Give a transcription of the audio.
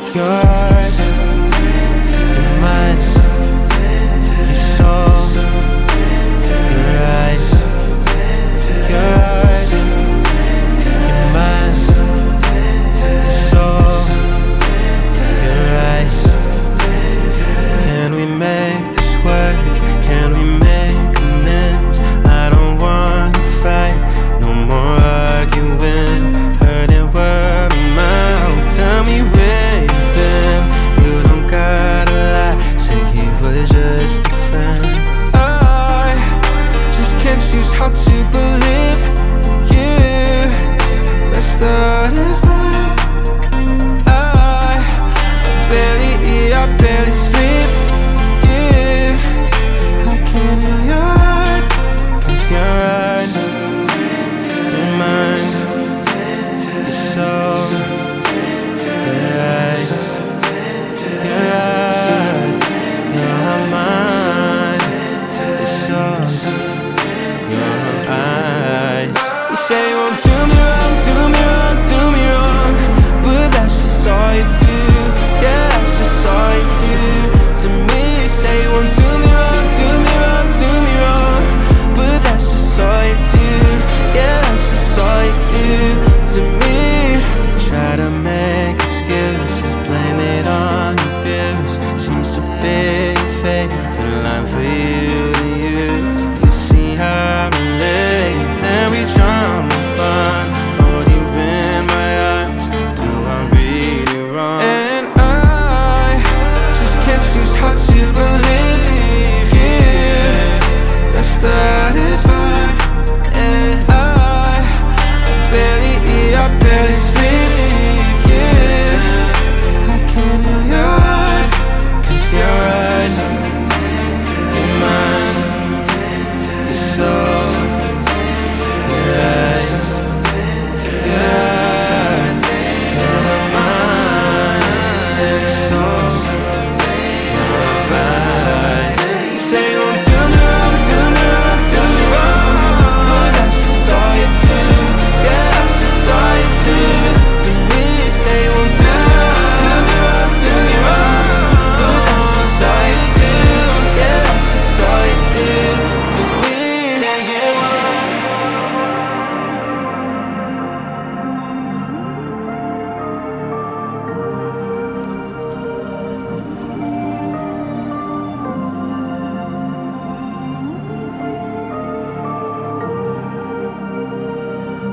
Your heart, your mind, your soul, your eyes. Your heart, your mind, your soul, your eyes. Can we make this work? Can we make amends? I don't wanna fight, no more arguing. Heard it word of mouth. Tell me where you been. You don't gotta lie, say he was just a friend. I just can't choose how to believe you. That's the hardest part. I barely eat, I barely sleep. I can't hear your heart, 'cause your heart, your mind, your soul, your eyes. Your heart, your mind, your soul.